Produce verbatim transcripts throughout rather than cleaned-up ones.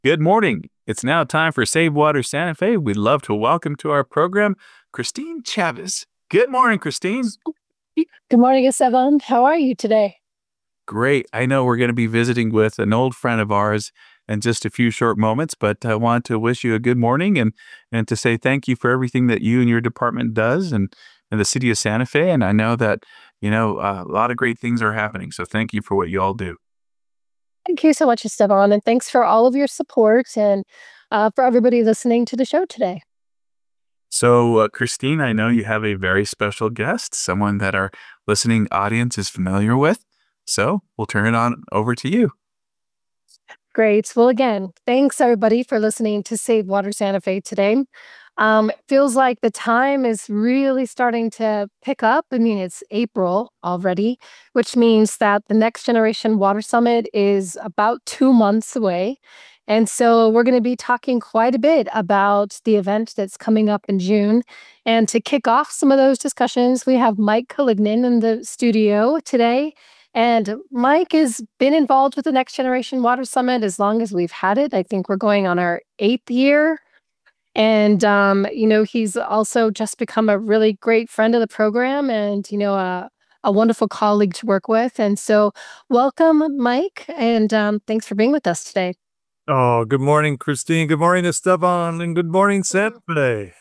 Good morning. It's now time for Save Water Santa Fe. We'd love to welcome to our program Christine Chavez. Good morning, Christine. Good morning, Esteban. How are you today? Great. I know we're going to be visiting with an old friend of ours in just a few short moments, but I want to wish you a good morning and and to say thank you for everything that you and your department does and, and the city of Santa Fe. And I know that, you know, uh, a lot of great things are happening. So thank you for what you all do. Thank you so much, Esteban, and thanks for all of your support and uh, for everybody listening to the show today. So, uh, Christine, I know you have a very special guest, someone that our listening audience is familiar with. So, we'll turn it on over to you. Great. Well, again, thanks everybody for listening to Save Water Santa Fe today. Um, it feels like the time is really starting to pick up. I mean, it's April already, which means that the Next Generation Water Summit is about two months away. And so we're going to be talking quite a bit about the event that's coming up in June. And to kick off some of those discussions, we have Mike Collignan in the studio today. And Mike has been involved with the Next Generation Water Summit as long as we've had it. I think we're going on our eighth year. And, um, you know, he's also just become a really great friend of the program and, you know, a, a wonderful colleague to work with. And so, welcome, Mike. And um, thanks for being with us today. Oh, good morning, Christine. Good morning, Esteban, and good morning, Santa.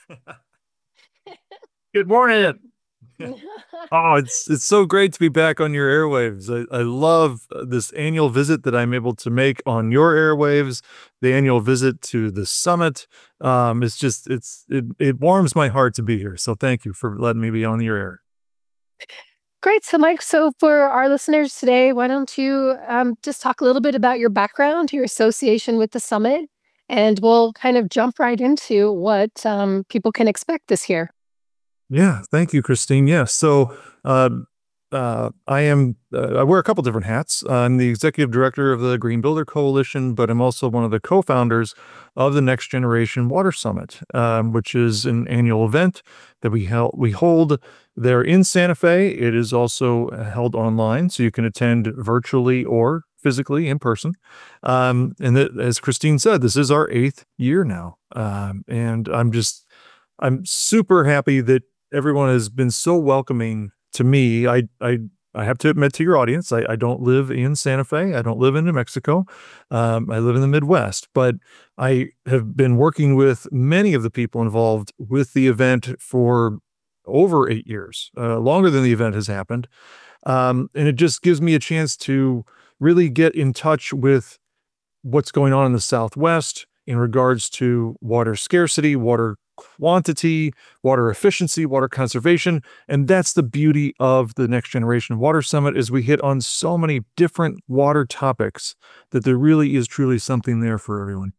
Good morning. Oh, it's it's so great to be back on your airwaves. I, I love this annual visit that I'm able to make on your airwaves, the annual visit to the summit. Um, it's just it's it it warms my heart to be here. So thank you for letting me be on your air. Great. So, Mike, so for our listeners today, why don't you um, just talk a little bit about your background, your association with the summit, and we'll kind of jump right into what um, people can expect this year. Yeah, thank you, Christine. Yeah, so uh, uh, I am uh, I wear a couple different hats. I'm the executive director of the Green Builder Coalition, but I'm also one of the co-founders of the Next Generation Water Summit, um, which is an annual event that we held we hold there in Santa Fe. It is also held online, so you can attend virtually or physically in person. Um, and that, as Christine said, this is our eighth year now, um, and I'm just I'm super happy that everyone has been so welcoming to me. I I I have to admit to your audience, I, I don't live in Santa Fe. I don't live in New Mexico. Um, I live in the Midwest, but I have been working with many of the people involved with the event for over eight years, uh, longer than the event has happened. Um, and it just gives me a chance to really get in touch with what's going on in the Southwest in regards to water scarcity, water quantity, water efficiency, water conservation. And that's the beauty of the Next Generation Water Summit is we hit on so many different water topics that there really is truly something there for everyone.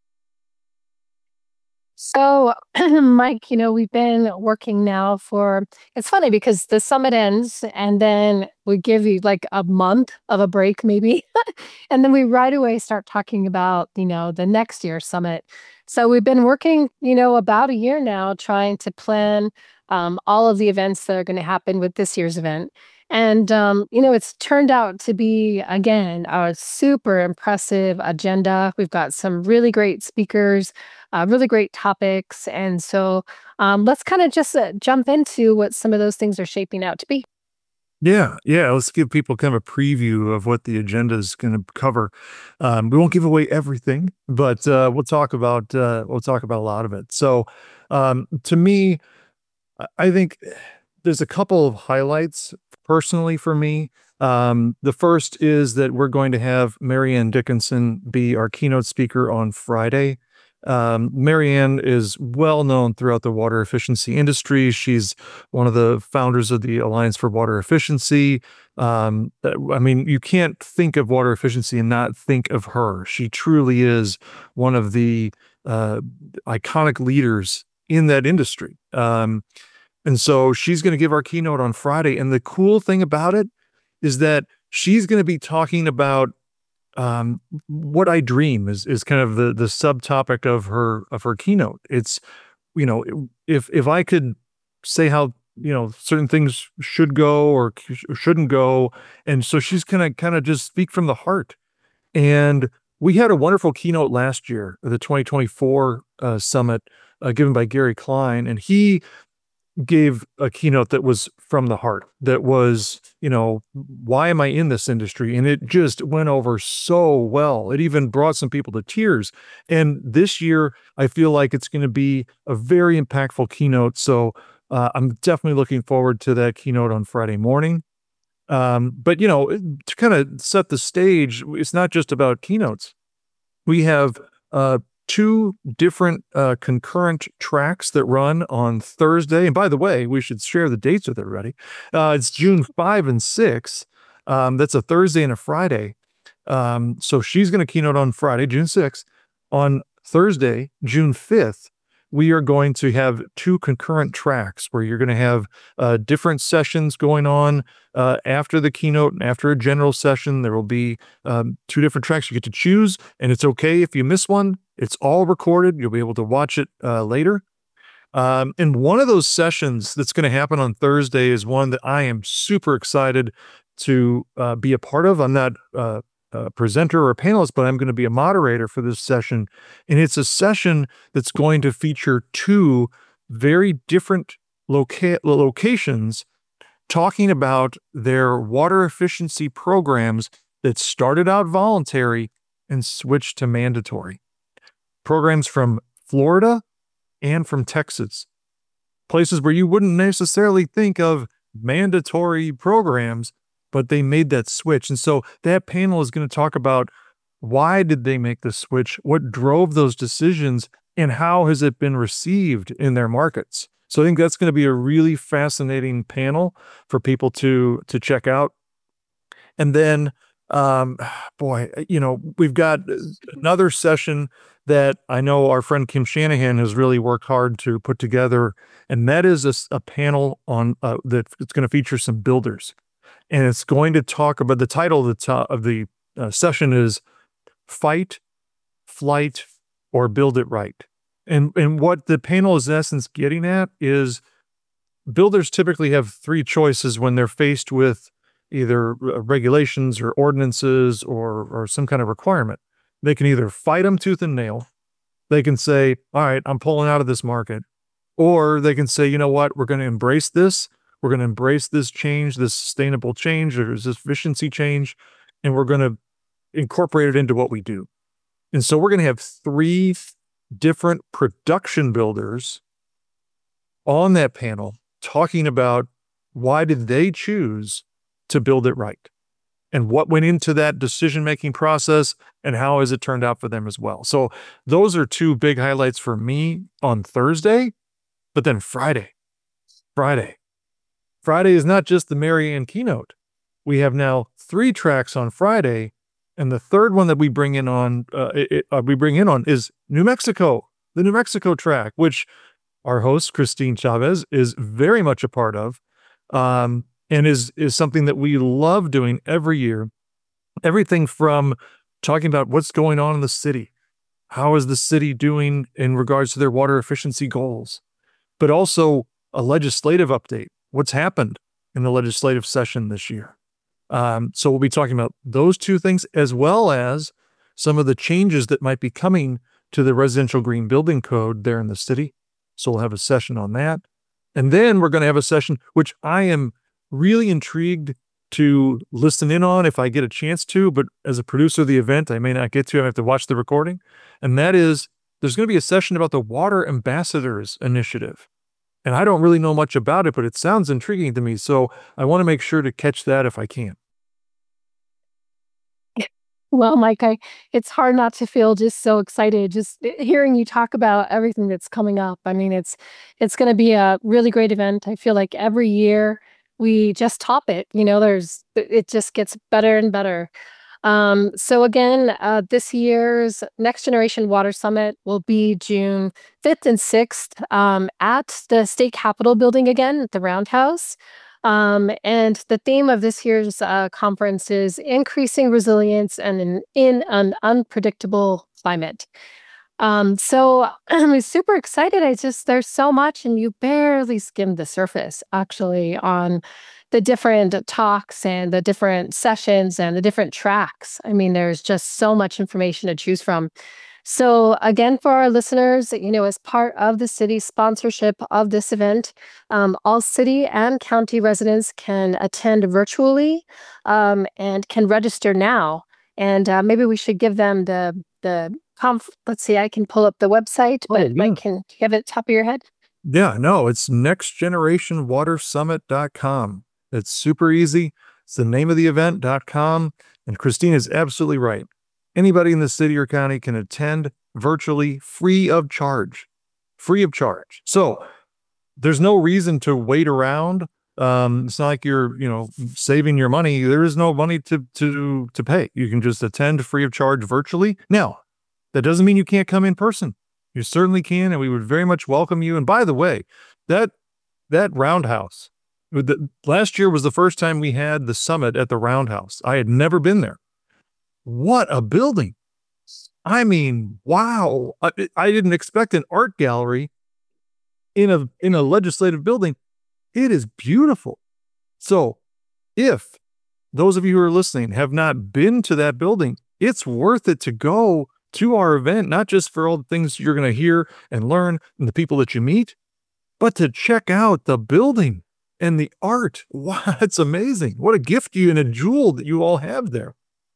So, Mike, you know, we've been working now for, it's funny because the summit ends and then we give you like a month of a break, maybe. And then we right away start talking about, you know, the next year's summit. So we've been working, you know, about a year now trying to plan um, all of the events that are going to happen with this year's event. And, um, you know, it's turned out to be, again, a super impressive agenda. We've got some really great speakers, uh, really great topics. And so um, let's kind of just uh, jump into what some of those things are shaping out to be. Yeah, yeah. Let's give people kind of a preview of what the agenda is going to cover. Um, we won't give away everything, but uh, we'll talk about uh, we'll talk about a lot of it. So, um, to me, I I think there's a couple of highlights personally for me. Um, the first is that we're going to have Marianne Dickinson be our keynote speaker on Friday. Um, Marianne is well known throughout the water efficiency industry. She's one of the founders of the Alliance for Water Efficiency. Um, uh, I mean, you can't think of water efficiency and not think of her. She truly is one of the uh, iconic leaders in that industry. Um, and so she's going to give our keynote on Friday. And the cool thing about it is that she's going to be talking about um, what I dream is is kind of the the subtopic of her of her keynote. It's, you know, if if I could say how, you know, certain things should go or sh- shouldn't go, and so she's gonna kind of just speak from the heart. And we had a wonderful keynote last year, the twenty twenty-four uh, summit uh, given by Gary Klein, and he gave a keynote that was from the heart, that was, you know, why am I in this industry? And it just went over so well. It even brought some people to tears. And this year, I feel like it's going to be a very impactful keynote. So uh, I'm definitely looking forward to that keynote on Friday morning. Um, but, you know, to kind of set the stage, it's not just about keynotes. We have uh, two different uh, concurrent tracks that run on Thursday. And by the way, we should share the dates with everybody. Uh, it's June fifth and sixth. Um, that's a Thursday and a Friday. Um, so she's going to keynote on Friday, June sixth. On Thursday, June fifth, we are going to have two concurrent tracks where you're going to have uh, different sessions going on uh, after the keynote and after a general session. There will be um, two different tracks you get to choose, and it's okay if you miss one. It's all recorded. You'll be able to watch it uh, later. Um, and one of those sessions that's going to happen on Thursday is one that I am super excited to uh, be a part of. I'm not uh, a presenter or a panelist, but I'm going to be a moderator for this session. And it's a session that's going to feature two very different loca- locations talking about their water efficiency programs that started out voluntary and switched to mandatory. Programs from Florida and from Texas, places where you wouldn't necessarily think of mandatory programs, but they made that switch. And so that panel is going to talk about why did they make the switch, what drove those decisions, and how has it been received in their markets. So I think that's going to be a really fascinating panel for people to to check out. And then, um, boy, you know, we've got another session that I know our friend Kim Shanahan has really worked hard to put together, and that is a, a panel on uh, that it's going to feature some builders. And it's going to talk about, the title of the, to- of the uh, session is Fight, Flight, or Build It Right. And, and what the panel is in essence getting at is builders typically have three choices when they're faced with either regulations or ordinances or, or some kind of requirement. They can either fight them tooth and nail. They can say, all right, I'm pulling out of this market. Or they can say, you know what, we're going to embrace this. We're going to embrace this change, this sustainable change, or this efficiency change, and we're going to incorporate it into what we do. And so we're going to have three different production builders on that panel talking about why did they choose to build it right, and what went into that decision-making process, and how has it turned out for them as well. So those are two big highlights for me on Thursday. But then Friday, Friday, Friday is not just the Mary Ann keynote. We have now three tracks on Friday, and the third one that we bring in on uh, it, uh, we bring in on is New Mexico, the New Mexico track, which our host Christine Chavez is very much a part of, um, and is is something that we love doing every year. Everything from talking about what's going on in the city, how is the city doing in regards to their water efficiency goals, but also a legislative update. What's happened in the legislative session this year? Um, so we'll be talking about those two things, as well as some of the changes that might be coming to the residential green building code there in the city. So we'll have a session on that. And then we're going to have a session, which I am really intrigued to listen in on if I get a chance to, but as a producer of the event, I may not get to. I have to watch the recording. And that is, there's going to be a session about the Water Ambassadors Initiative. And I don't really know much about it, but it sounds intriguing to me. So I want to make sure to catch that if I can. Well, Mike, I, it's hard not to feel just so excited just hearing you talk about everything that's coming up. I mean, it's it's going to be a really great event. I feel like every year we just top it. You know, there's it just gets better and better. Um, so again, uh, this year's Next Generation Water Summit will be June fifth and sixth um, at the State Capitol building again at the Roundhouse. Um, and the theme of this year's uh, conference is increasing resilience and in, in an unpredictable climate. Um, so I'm super excited. I just, there's so much, and you barely skimmed the surface actually on the different talks and the different sessions and the different tracks. I mean, there's just so much information to choose from. So, again, for our listeners, you know, as part of the city's sponsorship of this event, um, all city and county residents can attend virtually, um, and can register now. And uh, maybe we should give them the the conf. Let's see, I can pull up the website, Oh, but yeah. Mike, can you have it at the top of your head? Yeah, no, it's next generation water summit dot com. It's super easy. It's the name of the event dot com. And Christine is absolutely right. Anybody in the city or county can attend virtually free of charge. Free of charge. So there's no reason to wait around. Um, it's not like you're, you know, saving your money. There is no money to to to pay. You can just attend free of charge virtually. Now, that doesn't mean you can't come in person. You certainly can, and we would very much welcome you. And by the way, that that roundhouse, the, last year was the first time we had the summit at the roundhouse. I had never been there. What a building! I mean, wow! I, I didn't expect an art gallery in a in a legislative building. It is beautiful. So, if those of you who are listening have not been to that building, it's worth it to go to our event, not just for all the things you're going to hear and learn and the people that you meet, but to check out the building and the art. Wow, it's amazing. What a gift you and a jewel that you all have there.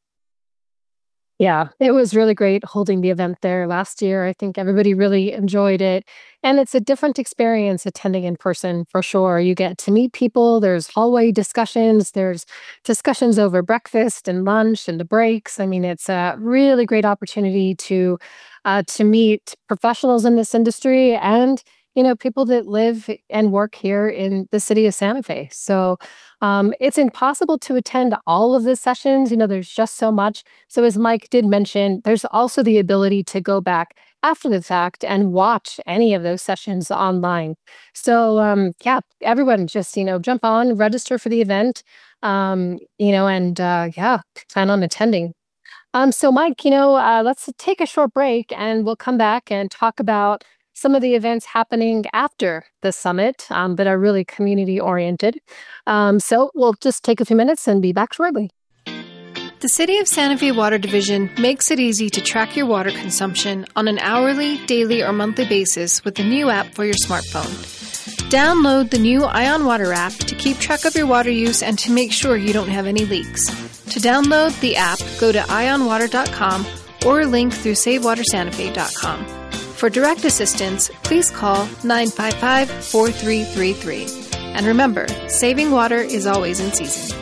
Yeah, it was really great holding the event there last year. I think everybody really enjoyed it. And it's a different experience attending in person for sure. You get to meet people, there's hallway discussions, there's discussions over breakfast and lunch and the breaks. I mean, it's a really great opportunity to uh, to meet professionals in this industry and you know people that live and work here in the city of Santa Fe. So um, it's impossible to attend all of the sessions. You know, there's just so much. So as Mike did mention, there's also the ability to go back after the fact and watch any of those sessions online. So um, yeah, everyone just, you know, jump on, register for the event, um, you know, and uh, yeah, plan on attending. Um, so Mike, you know, uh, let's take a short break and we'll come back and talk about some of the events happening after the summit um, that are really community oriented. Um, so we'll just take a few minutes and be back shortly. The City of Santa Fe Water Division makes it easy to track your water consumption on an hourly, daily, or monthly basis with a new app for your smartphone. Download the new Ion Water app to keep track of your water use and to make sure you don't have any leaks. To download the app, go to ion water dot com or link through save water santa fe dot com. For direct assistance, please call nine five five, four three three three. And remember, saving water is always in season.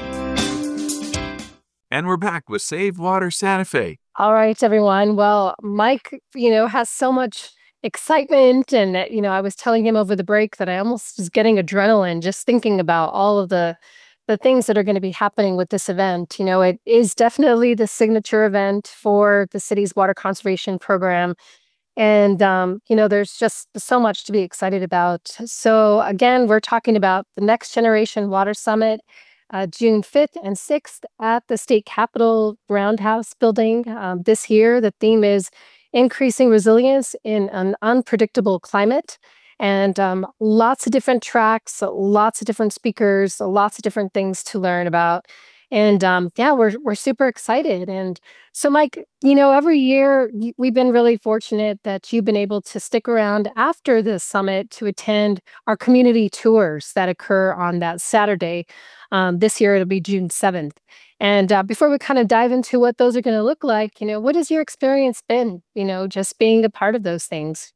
And we're back with Save Water Santa Fe. All right, everyone. Well, Mike, you know, has so much excitement. And, uh, you know, I was telling him over the break that I almost was getting adrenaline just thinking about all of the the things that are going to be happening with this event. You know, it is definitely the signature event for the city's water conservation program. And, um, you know, there's just so much to be excited about. So, again, we're talking about the Next Generation Water Summit, uh, June fifth and sixth at the State Capitol Roundhouse building. Um, this year, the theme is increasing resilience in an unpredictable climate. And um, lots of different tracks, lots of different speakers, lots of different things to learn about. And um, yeah, we're we're super excited. And so, Mike, you know, every year y- we've been really fortunate that you've been able to stick around after the summit to attend our community tours that occur on that Saturday. Um, this year it'll be June seventh. And uh, before we kind of dive into what those are going to look like, you know, what has your experience been? You know, just being a part of those things.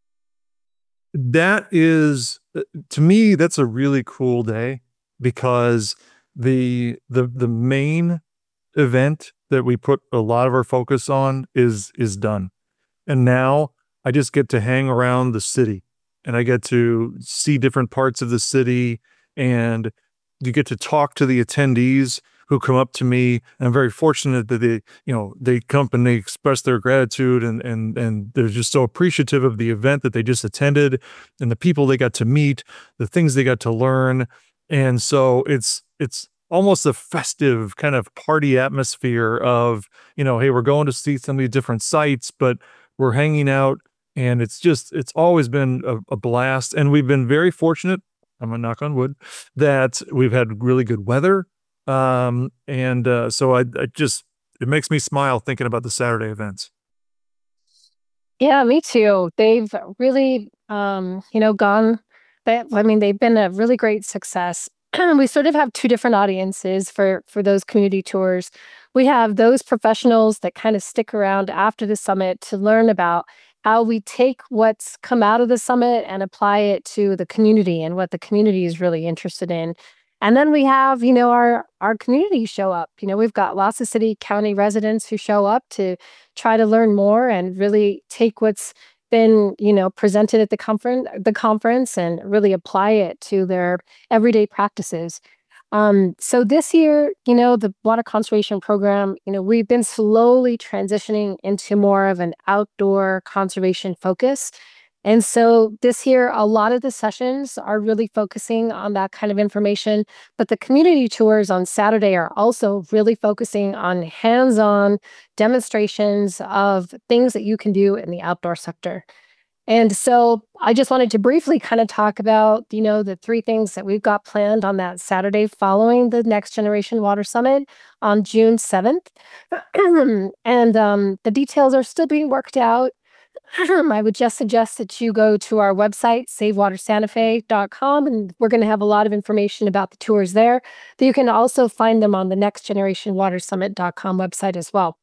That is, uh, to me, that's a really cool day because the the the main event that we put a lot of our focus on is is done. And now I just get to hang around the city and I get to see different parts of the city and you get to talk to the attendees who come up to me. And I'm very fortunate that they, you know, they come up and they express their gratitude and and and they're just so appreciative of the event that they just attended and the people they got to meet, the things they got to learn. And so it's it's almost a festive kind of party atmosphere of, you know, hey, we're going to see some of these different sites, but we're hanging out And it's just, it's always been a, a blast. And we've been very fortunate, I'm gonna knock on wood, that we've had really good weather. Um, and uh, so I, I just, it makes me smile thinking about the Saturday events. Yeah, me too. They've really, um, you know, gone. They, I mean, they've been a really great success. We sort of have two different audiences for for those community tours. We have those professionals that kind of stick around after the summit to learn about how we take what's come out of the summit and apply it to the community and what the community is really interested in. And then we have, you know, our our community show up. You know, we've got lots of city county residents who show up to try to learn more and really take what's been, you know, presented at the conference the conference and really apply it to their everyday practices. Um, so this year, you know, the water conservation program, you know, we've been slowly transitioning into more of an outdoor conservation focus. And so this year, a lot of the sessions are really focusing on that kind of information. But the community tours on Saturday are also really focusing on hands-on demonstrations of things that you can do in the outdoor sector. And so I just wanted to briefly kind of talk about, you know, the three things that we've got planned on that Saturday following the Next Generation Water Summit on June seventh. And um, the details are still being worked out. I would just suggest that you go to our website, save water santa fe dot com, and we're going to have a lot of information about the tours there. You can also find them on the next generation water summit dot com website as well.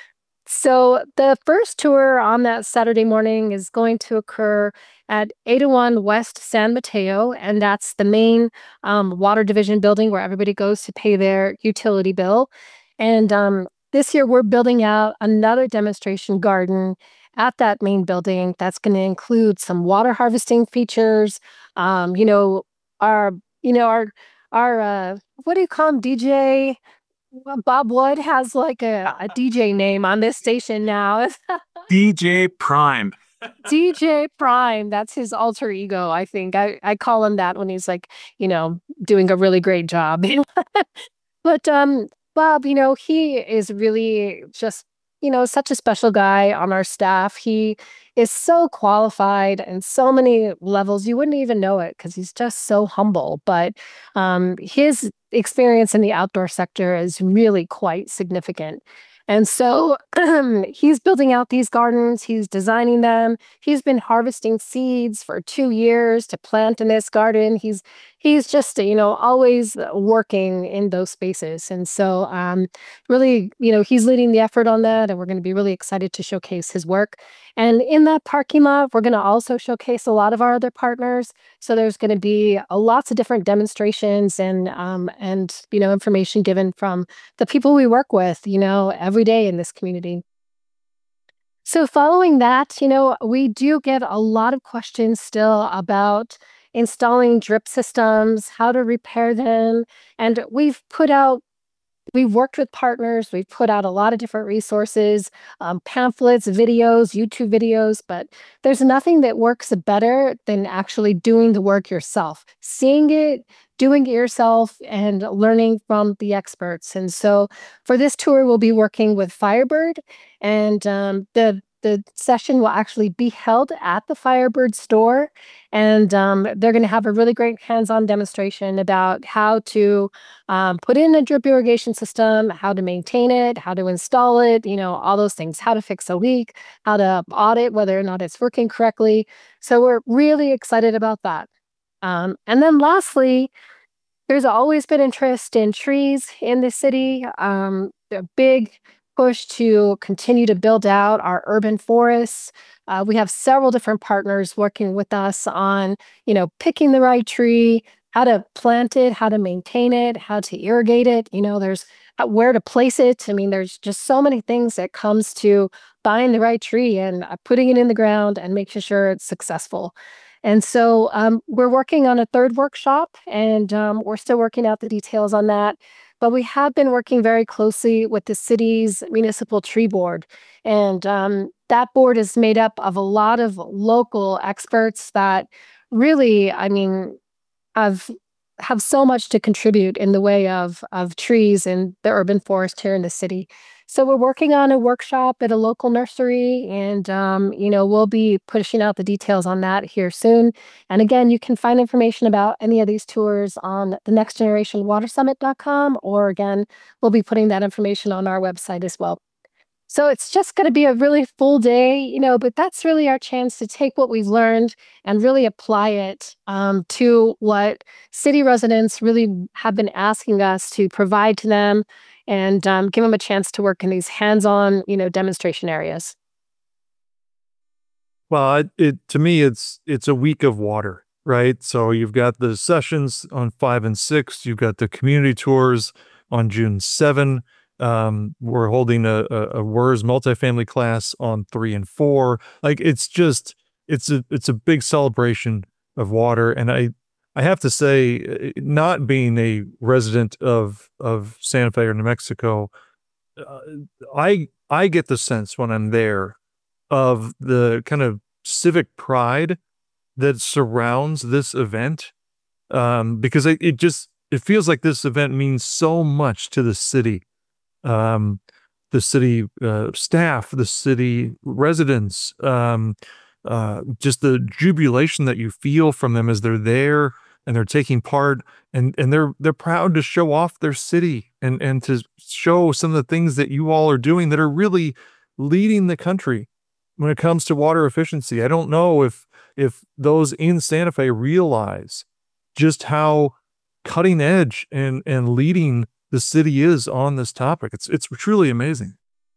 So the first tour on that Saturday morning is going to occur at eight oh one West San Mateo, and that's the main um, water division building where everybody goes to pay their utility bill. And um, this year we're building out another demonstration garden at that main building that's going to include some water harvesting features. Um, you know, our, you know, our, our, uh, what do you call him, D J? Well, Bob Wood has like a, a D J name on this station now. D J Prime. D J Prime, that's his alter ego, I think. I, I call him that when he's like, you know, doing a really great job. But um, Bob, you know, he is really just, you know, such a special guy on our staff. He is so qualified and so many levels. You wouldn't even know it because he's just so humble. But um, his experience in the outdoor sector is really quite significant. And so he's building out these gardens, he's designing them. He's been harvesting seeds for two years to plant in this garden. He's he's just, you know, always working in those spaces. And so um, really, you know, he's leading the effort on that. And we're going to be really excited to showcase his work. And in that parking lot, we're going to also showcase a lot of our other partners. So there's going to be uh, lots of different demonstrations and, um, and, you know, information given from the people we work with, you know, every day in this community. So following that, you know, we do get a lot of questions still about installing drip systems, how to repair them. And we've put out We've worked with partners. We've put out a lot of different resources, um, pamphlets, videos, YouTube videos, but there's nothing that works better than actually doing the work yourself, seeing it, doing it yourself, and learning from the experts. And so for this tour, we'll be working with Firebird, and um, the the session will actually be held at the Firebird store, and um, they're going to have a really great hands-on demonstration about how to um, put in a drip irrigation system, how to maintain it, how to install it, you know, all those things, how to fix a leak, how to audit whether or not it's working correctly. So we're really excited about that. Um, and then lastly, there's always been interest in trees in the city. Um, a big push to continue to build out our urban forests. Uh, we have several different partners working with us on, you know, picking the right tree, how to plant it, how to maintain it, how to irrigate it. You know, there's uh, where to place it. I mean, there's just so many things that comes to buying the right tree and uh, putting it in the ground and making sure it's successful. And so um, we're working on a third workshop, and um, we're still working out the details on that. But we have been working very closely with the city's municipal tree board. And um, that board is made up of a lot of local experts that really, I mean, have have so much to contribute in the way of of trees and the urban forest here in the city. So we're working on a workshop at a local nursery, and um, you know, we'll be pushing out the details on that here soon. And again, you can find information about any of these tours on the next generation water summit dot com, or again, we'll be putting that information on our website as well. So it's just going to be a really full day, you know, but that's really our chance to take what we've learned and really apply it um, to what city residents really have been asking us to provide to them, and um, give them a chance to work in these hands-on, you know, demonstration areas. Well, I, it to me, it's it's a week of water, right? So you've got the sessions on five and six. You've got the community tours on June seventh. Um, we're holding a, a, a W E R S multifamily class on three and four. Like it's just it's a it's a big celebration of water. And I I have to say, uh, not being a resident of of Santa Fe or New Mexico, uh, I I get the sense when I'm there of the kind of civic pride that surrounds this event, um, because it, it just it feels like this event means so much to the city, um, the city uh, staff, the city residents, um, uh, just the jubilation that you feel from them as they're there and they're taking part, and and they're they're proud to show off their city and and to show some of the things that you all are doing that are really leading the country when it comes to water efficiency. I don't know if if those in Santa Fe realize just how cutting edge and and leading the city is on this topic. It's it's truly amazing.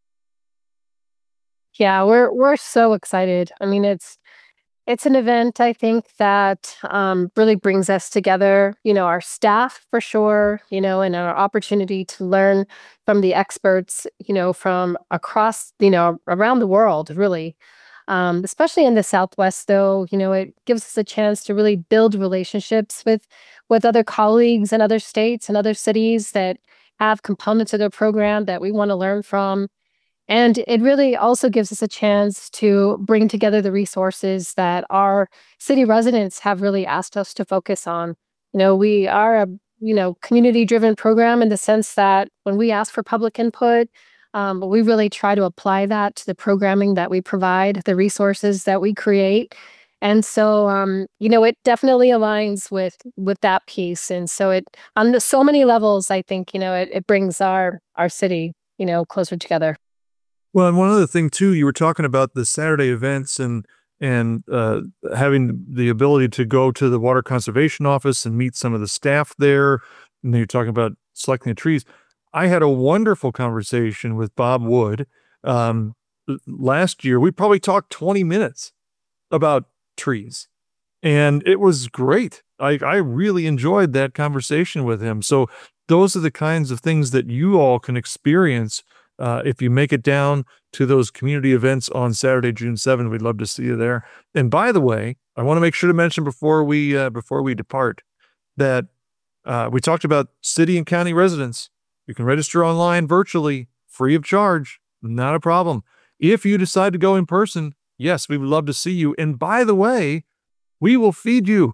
Yeah, we're we're so excited. I mean, it's it's an event I think that um, really brings us together. You know, our staff for sure. You know, and our opportunity to learn from the experts. You know, from across, you know, around the world, really. Um, especially in the Southwest, though, you know, it gives us a chance to really build relationships with with other colleagues in other states and other cities that have components of their program that we want to learn from. And it really also gives us a chance to bring together the resources that our city residents have really asked us to focus on. You know, we are a, you know, community driven program in the sense that when we ask for public input, um, we really try to apply that to the programming that we provide, the resources that we create. And so, um, you know, it definitely aligns with with that piece. And so it on the, so many levels, I think, you know, it, it brings our our city, you know, closer together. Well, and one other thing too, you were talking about the Saturday events and and uh, having the ability to go to the water conservation office and meet some of the staff there. And then you're talking about selecting the trees. I had a wonderful conversation with Bob Wood um, l- last year. We probably talked twenty minutes about trees, and it was great. I, I really enjoyed that conversation with him. So those are the kinds of things that you all can experience uh, if you make it down to those community events on Saturday, June seventh. We'd love to see you there. And by the way, I want to make sure to mention before we uh, before we depart that uh, we talked about city and county residents. You can register online virtually, free of charge, not a problem. If you decide to go in person, yes, we would love to see you. And by the way, we will feed you.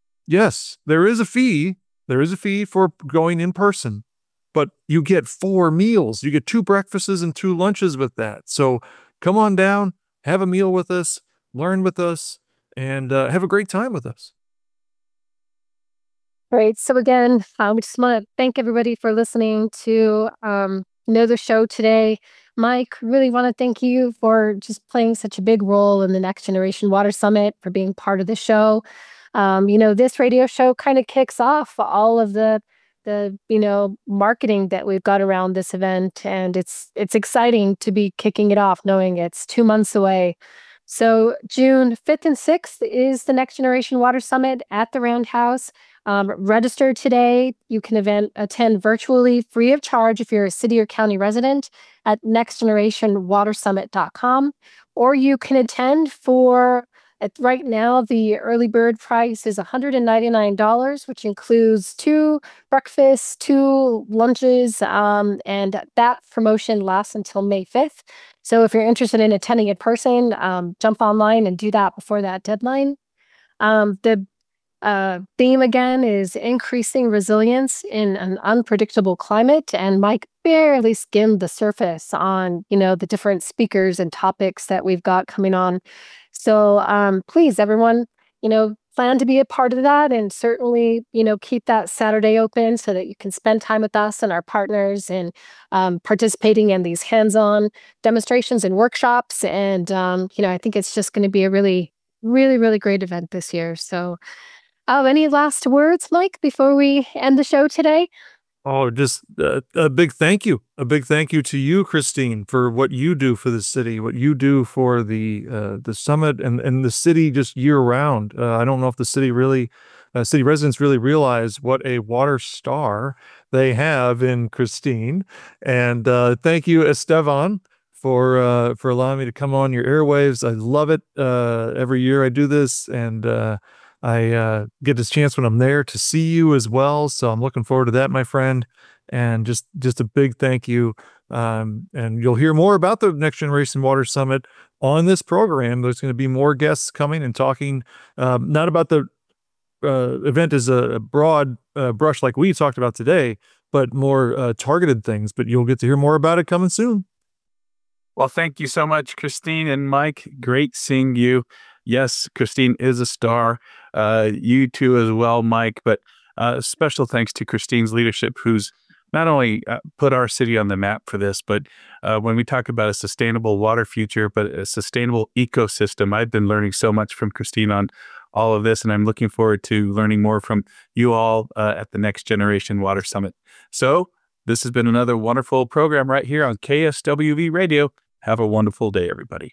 Yes, there is a fee. There is a fee for going in person, but you get four meals. You get two breakfasts and two lunches with that. So come on down, have a meal with us, learn with us, and uh, have a great time with us. Great. So again, uh, we just want to thank everybody for listening to um, you know the show today. Mike, really want to thank you for just playing such a big role in the Next Generation Water Summit, for being part of the show. Um, you know, this radio show kind of kicks off all of the the you know marketing that we've got around this event, and it's it's exciting to be kicking it off, knowing it's two months away. So June fifth and sixth is the Next Generation Water Summit at the Roundhouse. Um, register today. You can event, attend virtually free of charge if you're a city or county resident at next generation water summit dot com, or you can attend for, at right now, the early bird price is one hundred ninety-nine dollars, which includes two breakfasts, two lunches, um, and that promotion lasts until May fifth. So if you're interested in attending in person, um, jump online and do that before that deadline. Um, the uh, theme again is increasing resilience in an unpredictable climate. And Mike barely skimmed the surface on, you know, the different speakers and topics that we've got coming on. So um, please, everyone, you know, plan to be a part of that, and certainly, you know, keep that Saturday open so that you can spend time with us and our partners and um, participating in these hands-on demonstrations and workshops. And, um, you know, I think it's just going to be a really, really, really great event this year. So uh, any last words, Mike, before we end the show today? Oh, just uh, a big thank you. A big thank you to you, Christine, for what you do for the city, what you do for the uh, the summit and, and the city just year round. Uh, I don't know if the city really, uh, city residents really realize what a water star they have in Christine. And uh, thank you, Estevan, for uh, for allowing me to come on your airwaves. I love it. Uh, every year I do this, and uh, I uh, get this chance when I'm there to see you as well. So I'm looking forward to that, my friend. And just just a big thank you. Um, and you'll hear more about the Next Generation Water Summit on this program. There's going to be more guests coming and talking, um, not about the uh, event as a broad uh, brush like we talked about today, but more uh, targeted things. But you'll get to hear more about it coming soon. Well, thank you so much, Christine and Mike. Great seeing you. Yes, Christine is a star. Uh, you too as well, Mike. But uh, special thanks to Christine's leadership, who's not only uh, put our city on the map for this, but uh, when we talk about a sustainable water future, but a sustainable ecosystem, I've been learning so much from Christine on all of this, and I'm looking forward to learning more from you all uh, at the Next Generation Water Summit. So this has been another wonderful program right here on K S W V Radio. Have a wonderful day, everybody.